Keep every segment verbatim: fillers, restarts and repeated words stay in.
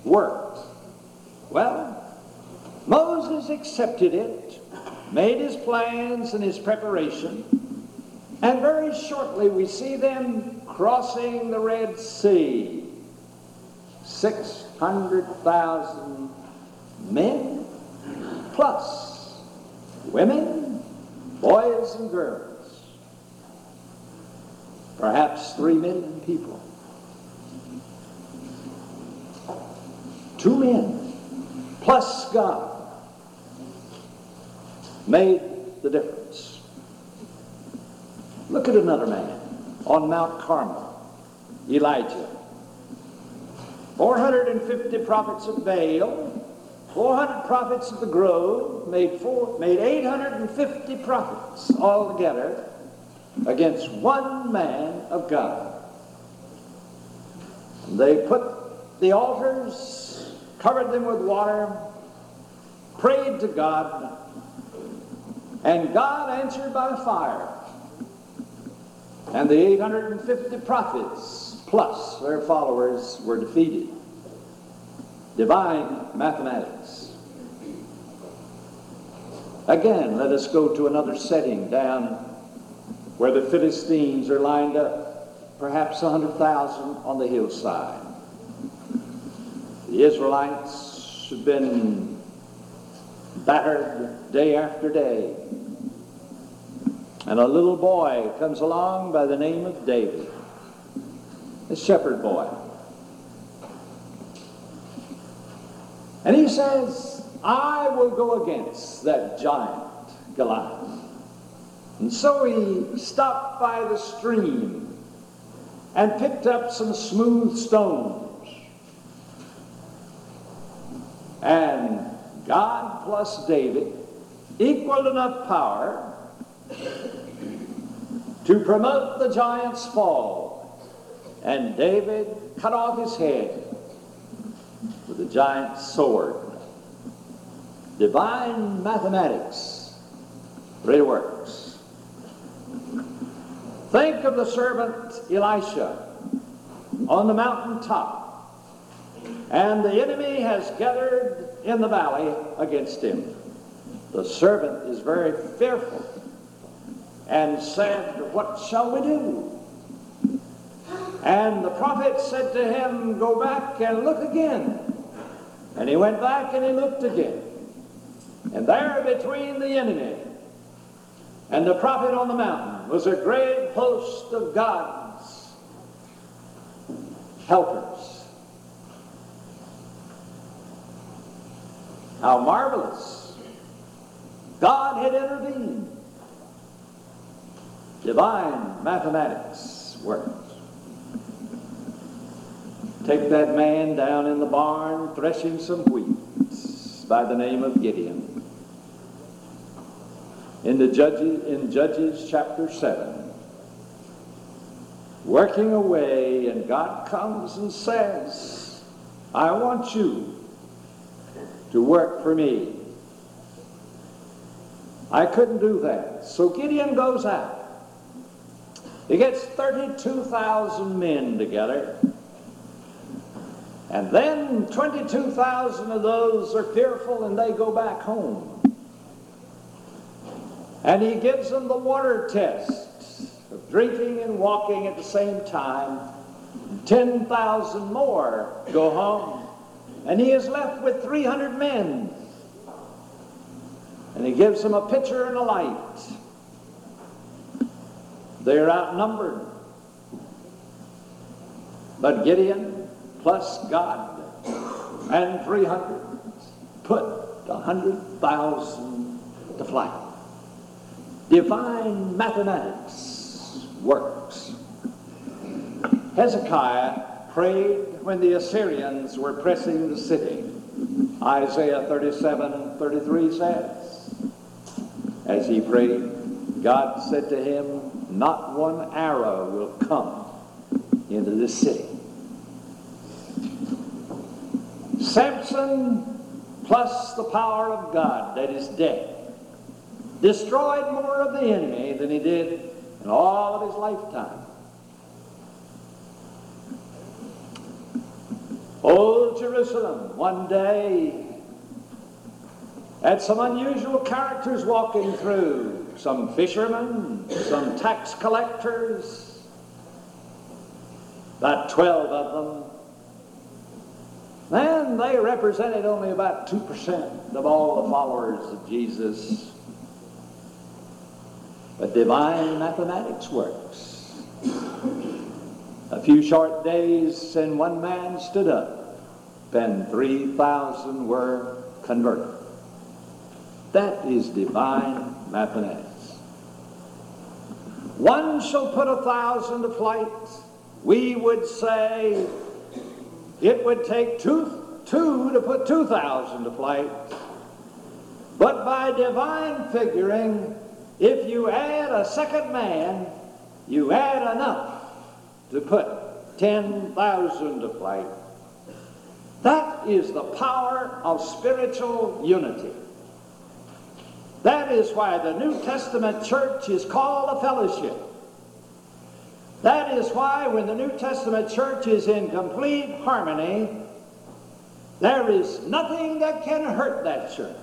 worked. Well, Moses accepted it, made his plans and his preparation, and very shortly we see them crossing the Red Sea. six hundred thousand men, plus women, boys and girls. Perhaps three million people. Two men, plus God, made the difference. Look at another man on Mount Carmel, Elijah. four hundred fifty prophets of Baal, four hundred prophets of the grove, made, four, made eight hundred fifty prophets altogether against one man of God. They put the altars, covered them with water, prayed to God, and God answered by fire. And the eight hundred fifty prophets plus their followers were defeated. Divine mathematics. Again, let us go to another setting down where the Philistines are lined up, perhaps a hundred thousand on the hillside. The Israelites have been battered day after day. And a little boy comes along by the name of David, a shepherd boy. And he says, I will go against that giant Goliath. And so he stopped by the stream and picked up some smooth stones. And God plus David equaled enough power to promote the giant's fall. And David cut off his head with a giant sword. Divine mathematics really works. Think of the servant Elisha on the mountaintop, and the enemy has gathered in the valley against him. The servant is very fearful and said, what shall we do? And the prophet said to him, go back and look again. And he went back and he looked again. And there between the enemy and the prophet on the mountain was a great host of God's helpers. How marvelous. God had intervened. Divine mathematics worked. Take that man down in the barn threshing some wheat by the name of Gideon. In the Judges, in Judges chapter seven, working away, and God comes and says, I want you to work for me. I couldn't do that. So Gideon goes out. He gets thirty-two thousand men together. And then twenty-two thousand of those are fearful and they go back home. And he gives them the water test of drinking and walking at the same time. ten thousand more go home. And he is left with three hundred men. And he gives them a pitcher and a light. They're outnumbered. But Gideon plus God and three hundred put one hundred thousand to flight. Divine mathematics works. Hezekiah prayed when the Assyrians were pressing the city. Isaiah thirty-seven and thirty-three says, as he prayed, God said to him, not one arrow will come into this city. Samson, plus the power of God that is dead, destroyed more of the enemy than he did in all of his lifetime. Old Jerusalem, one day, had some unusual characters walking through, some fishermen, some tax collectors, about twelve of them. And they represented only about two percent of all the followers of Jesus. But divine mathematics works. A few short days and one man stood up, and three thousand were converted. That is divine mathematics. One shall put a thousand to flight. We would say it would take two, two to put two thousand to flight. But by divine figuring, if you add a second man, you add enough to put ten thousand to flight. That is the power of spiritual unity. That is why the New Testament church is called a fellowship. That is why when the New Testament church is in complete harmony, there is nothing that can hurt that church.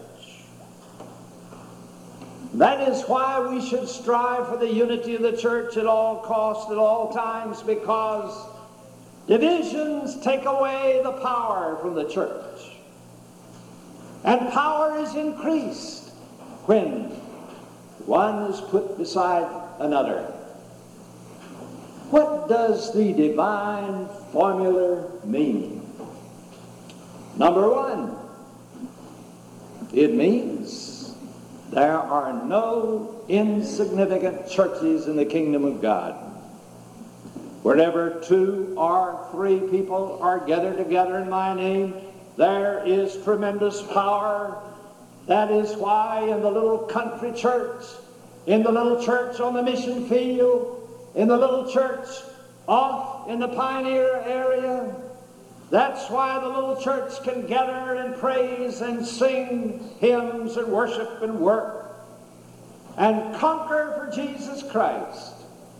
That is why we should strive for the unity of the church at all costs, at all times, because divisions take away the power from the church. And power is increased when one is put beside another. What does the divine formula mean? Number one, it means there are no insignificant churches in the kingdom of God. Wherever two or three people are gathered together in my name, there is tremendous power. That is why in the little country church, in the little church on the mission field, in the little church off in the Pioneer area, that's why the little church can gather and praise and sing hymns and worship and work and conquer for Jesus Christ.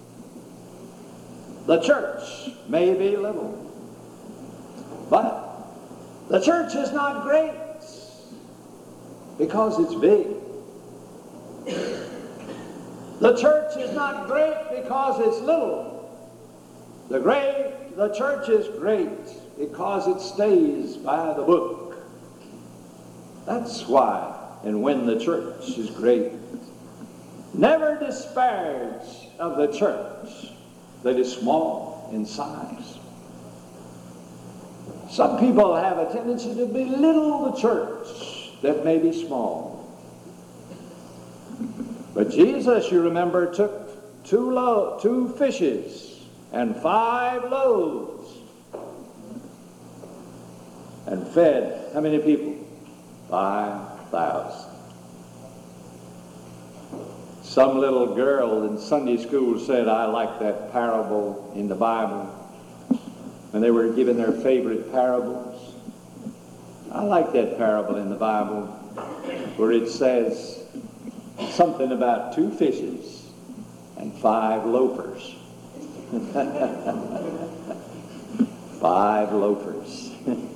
The church may be little, but the church is not great because it's big. The church is not great because it's little. The great, the church is great because it stays by the book. That's why and when the church is great. Never disparage of the church that is small in size. Some people have a tendency to belittle the church that may be small. But Jesus, you remember, took two, lo- two fishes and five loaves and fed how many people? Five thousand. Some little girl in Sunday school said, I like that parable in the Bible. And they were given their favorite parables. I like that parable in the Bible where it says something about two fishes and five loafers. Five loafers.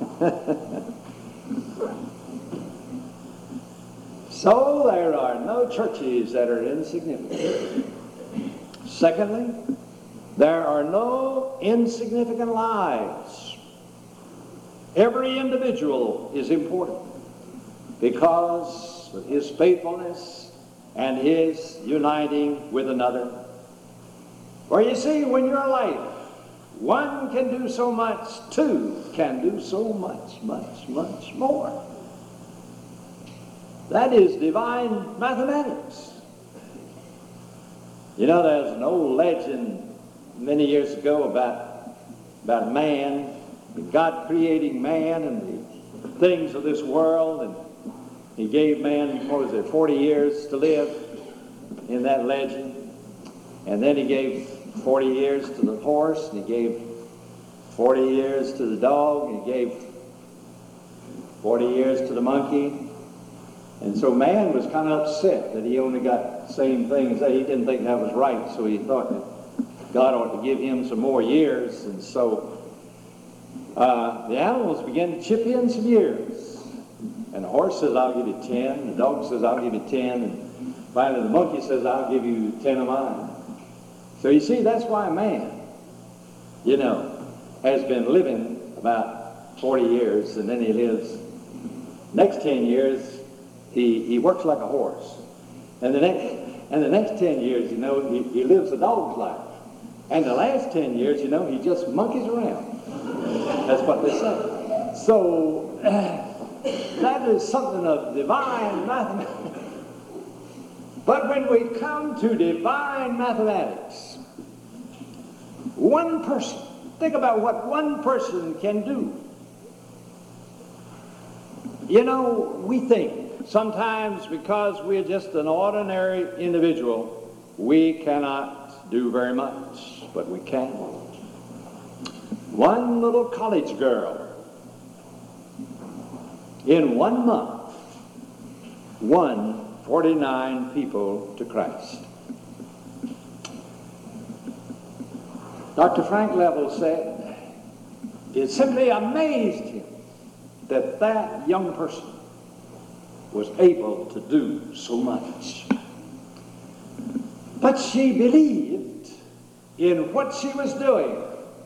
So there are no churches that are insignificant. Secondly, there are no insignificant lives. Every individual is important because of his faithfulness and his uniting with another. For you see, when you're life, one can do so much, two can do so much, much, much more. That is divine mathematics. You know, there's an old legend many years ago about, about man, God creating man and the things of this world, and he gave man, what was it, forty years to live in that legend. And then he gave forty years to the horse, and he gave forty years to the dog, and he gave forty years to the monkey. And so man was kind of upset that he only got the same thing as that. He didn't think that was right, so he thought that God ought to give him some more years. And so uh, the animals began to chip in some years. And the horse says, I'll give you ten. The dog says, I'll give you ten. And finally the monkey says, I'll give you ten of mine. So you see, that's why man, you know, has been living about forty years, and then he lives, next ten years, he, he works like a horse. And the next, and the next ten years, you know, he, he lives a dog's life. And the last ten years, you know, he just monkeys around. That's what they say. So, uh, that is something of divine mathematics. But when we come to divine mathematics, one person, think about what one person can do. You know, we think sometimes because we're just an ordinary individual, we cannot do very much, but we can. One little college girl, in one month, won forty-nine people to Christ. Doctor Frank Level said it simply amazed him that that young person was able to do so much. But she believed in what she was doing.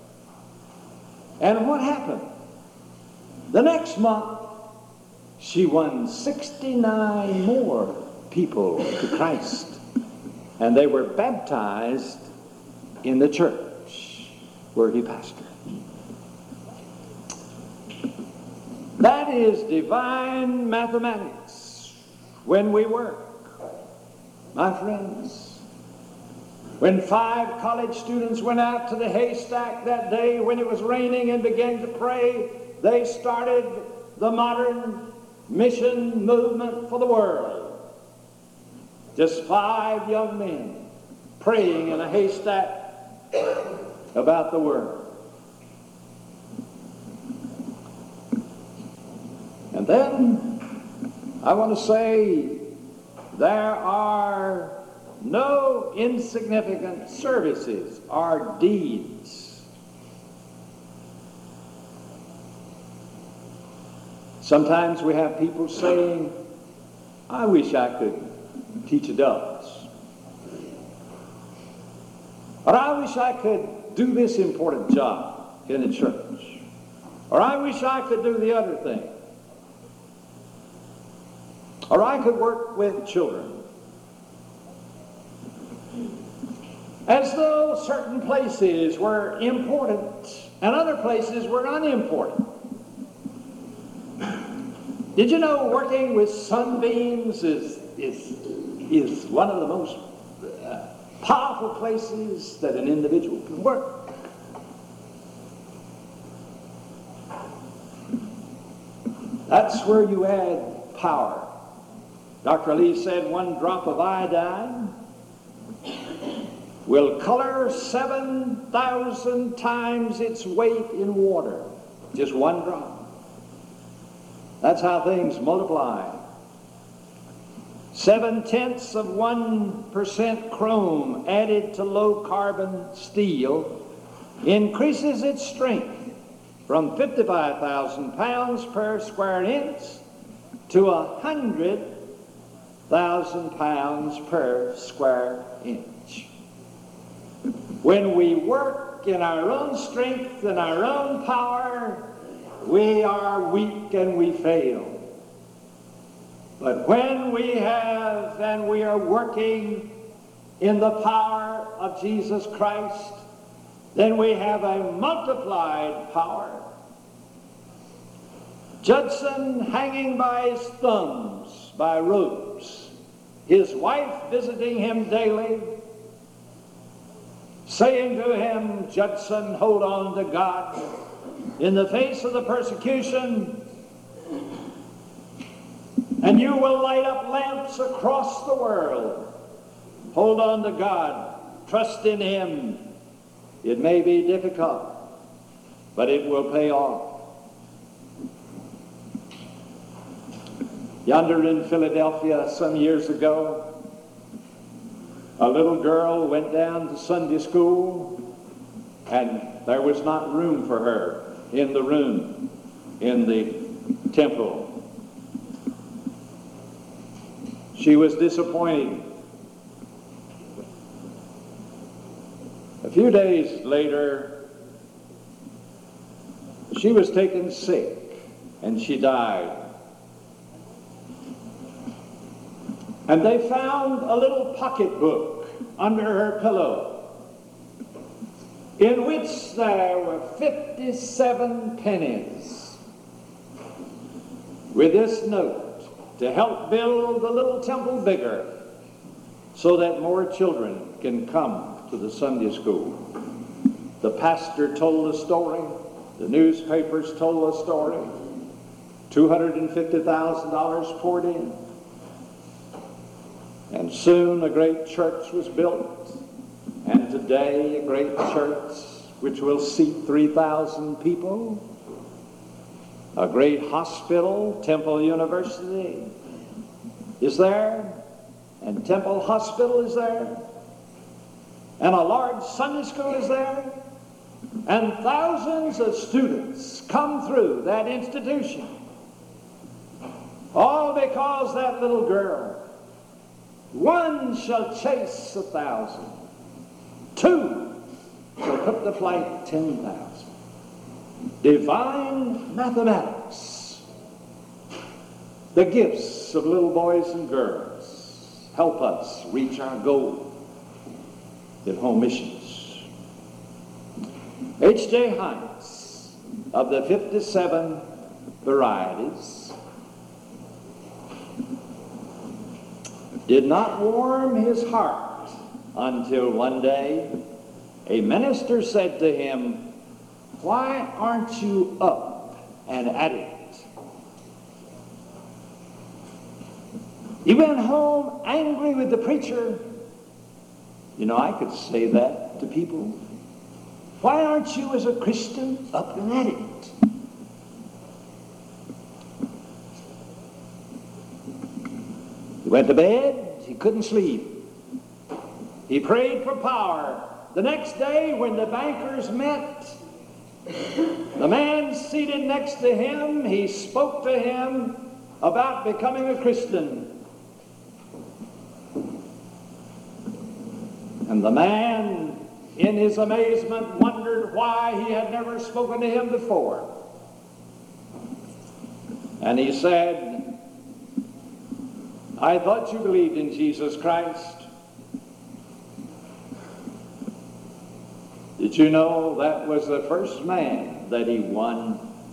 And what happened? The next month, she won sixty-nine more people to Christ. And they were baptized in the church where he pastored. That is divine mathematics when we work. My friends, when five college students went out to the haystack that day when it was raining and began to pray, they started the modern mission movement for the world. Just five young men praying in a haystack about the world. And then I want to say there are no insignificant services or deeds. Sometimes we have people saying, I wish I could teach adults. Or I wish I could do this important job in the church. Or I wish I could do the other thing. Or I could work with children. As though certain places were important and other places were unimportant. Did you know working with sunbeams is, is, is one of the most uh, powerful places that an individual can work? That's where you add power. Doctor Lee said one drop of iodine will color seven thousand times its weight in water. Just one drop. That's how things multiply. Seven-tenths of one percent chrome added to low-carbon steel increases its strength from fifty-five thousand pounds per square inch to one hundred thousand pounds per square inch. When we work in our own strength and our own power, we are weak and we fail. But when we have and we are working in the power of Jesus Christ, then we have a multiplied power. Judson hanging by his thumbs by ropes, his wife visiting him daily, saying to him, Judson, hold on to God. In the face of the persecution, and you will light up lamps across the world. Hold on to God. Trust in Him. It may be difficult, but it will pay off. Yonder in Philadelphia some years ago, a little girl went down to Sunday school, and there was not room for her in the room in the temple. She was disappointed. A few days later, she was taken sick and she died. And they found a little pocketbook under her pillow in which there were fifty-seven pennies with this note: to help build the little temple bigger so that more children can come to the Sunday school. The pastor told a story. The newspapers told a story. two hundred fifty thousand dollars poured in. And soon a great church was built. And today a great church which will seat three thousand people. A great hospital, Temple University, is there, and Temple Hospital is there, and a large Sunday school is there, and thousands of students come through that institution, all because that little girl, one shall chase a thousand, two shall put to flight ten thousand. Divine mathematics, the gifts of little boys and girls, help us reach our goal in home missions. H J Heinz, of the fifty-seven varieties, did not warm his heart until one day a minister said to him, "Why aren't you up and at it?" He went home angry with the preacher. You know, I could say that to people. Why aren't you as a Christian up and at it? He went to bed. He couldn't sleep. He prayed for power. The next day when the bankers met, the man seated next to him, he spoke to him about becoming a Christian. And the man, in his amazement, wondered why he had never spoken to him before. And he said, "I thought you believed in Jesus Christ. Did you know that was the first man that he won?"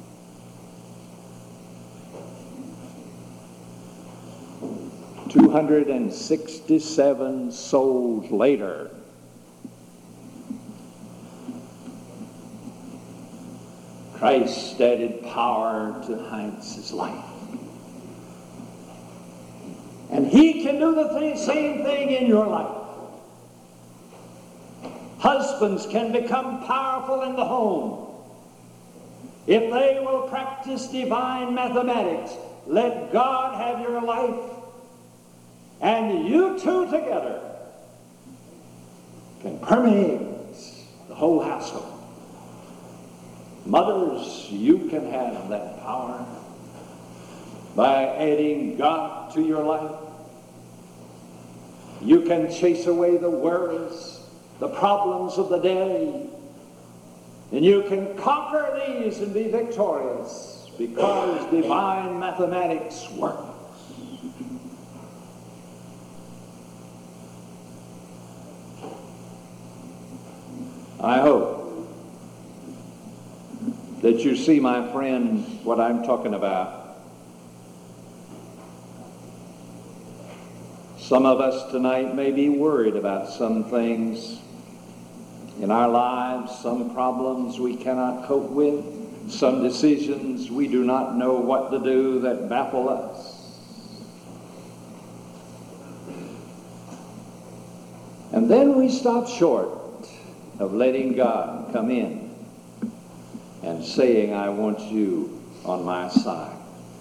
two hundred sixty-seven souls later, Christ added power to Heinz's life. And he can do the th- same thing in your life. Husbands can become powerful in the home if they will practice divine mathematics. Let God have your life, and you two together can permeate the whole household. Mothers, you can have that power by adding God to your life. You can chase away the worries, the problems of the day, and you can conquer these and be victorious because divine mathematics works. I hope that you see, my friend, what I'm talking about. Some of us tonight may be worried about some things in our lives, some problems we cannot cope with, some decisions we do not know what to do that baffle us. And then we stop short of letting God come in and saying, "I want you on my side."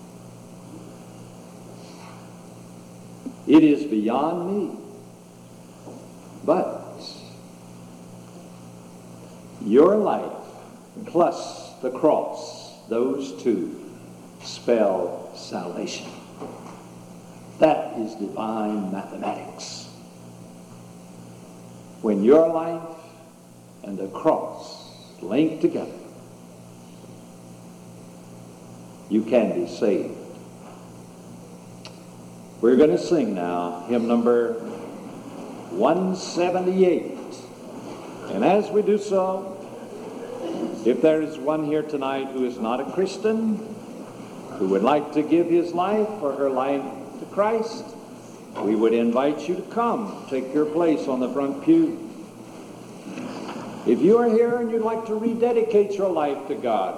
It is beyond me, but your life plus the cross. Those two spell salvation. That is divine mathematics. When your life and the cross link together, you can be saved. We're going to sing now hymn number one seventy-eight. And as we do so, if there is one here tonight who is not a Christian, who would like to give his life or her life to Christ, we would invite you to come, take your place on the front pew. If you are here and you'd like to rededicate your life to God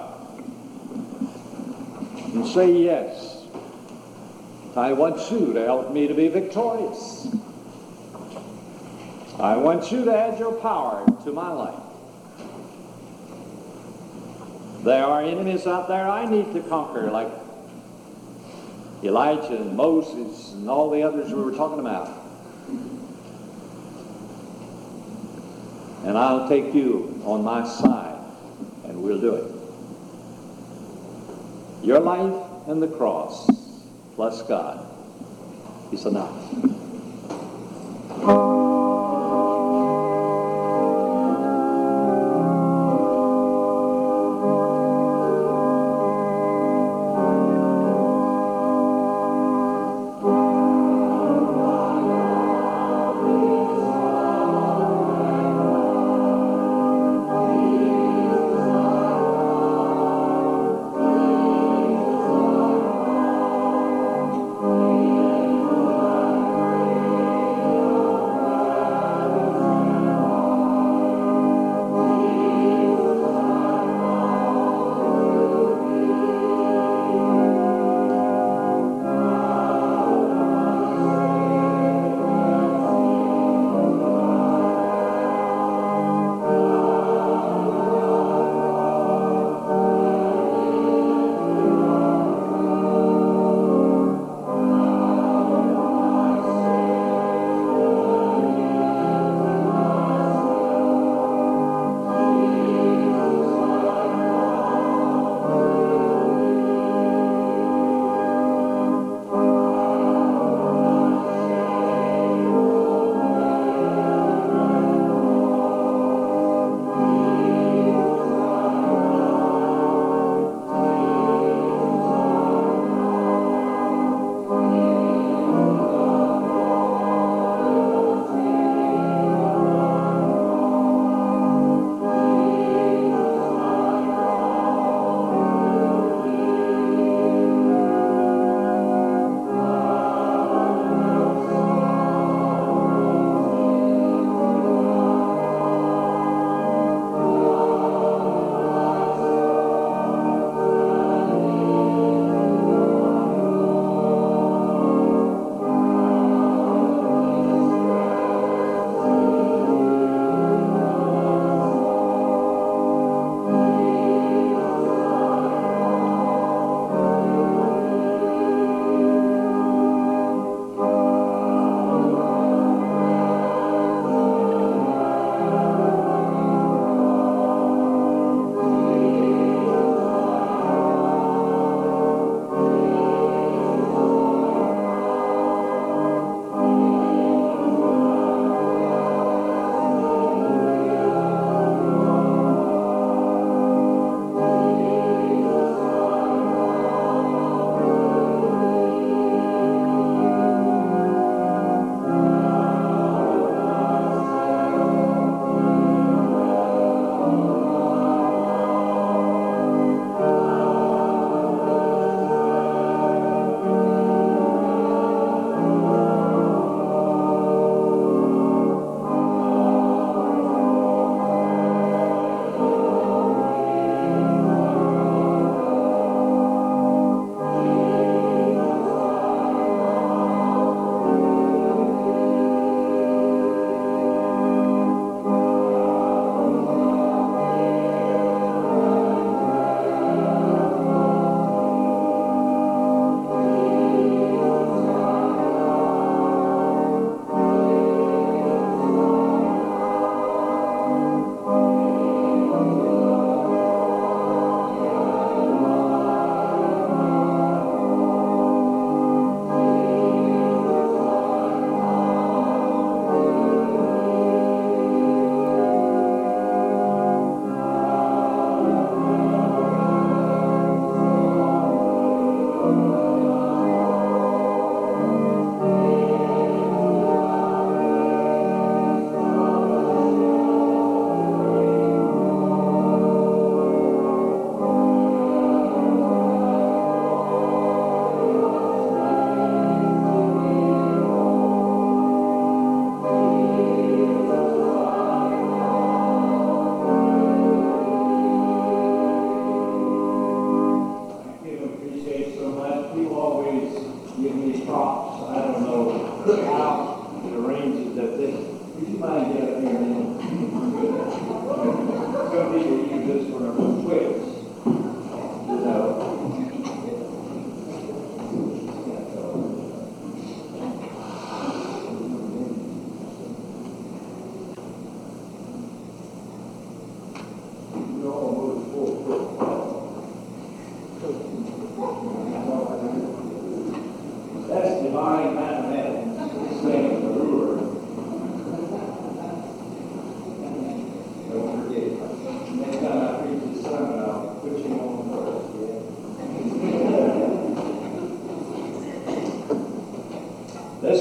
and say, yes, I want you to help me to be victorious. I want you to add your power to my life. There are enemies out there I need to conquer, like Elijah and Moses and all the others we were talking about. And I'll take you on my side, and we'll do it. Your life and the cross, plus God, is enough.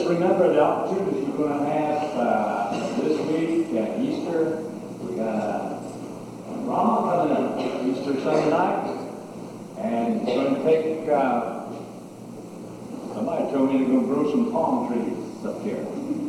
remember the opportunities you're going to have uh, this week at Easter. We got uh, Rama coming up Easter Sunday night, and it's going to take. Uh, somebody told me they're going to grow some palm trees up here.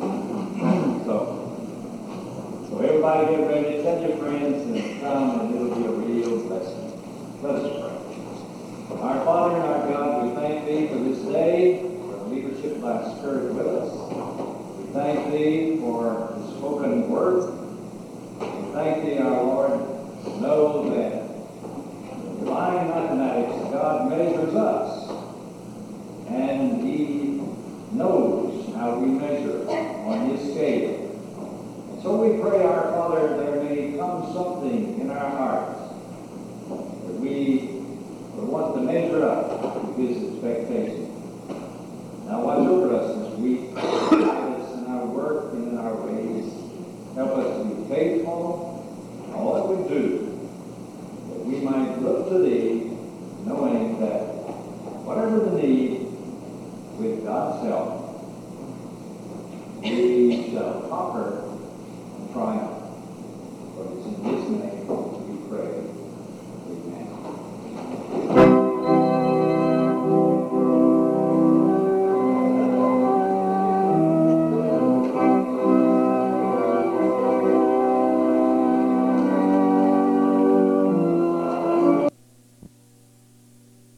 so, so everybody get ready. Tell your friends and come, and it'll be a real blessing. Let us pray. Our Father and our God, we thank Thee for this day, for the leadership of Thy Spirit with us. We thank Thee for the spoken word. We thank Thee, our Lord, to know that the divine mathematics of God measures us, and He knows how we measure on His scale. And so we pray, our Father, there may come something in our hearts that we we want to measure up to His expectation. Now watch over us this week. Guide us in our work and in our ways. Help us to be faithful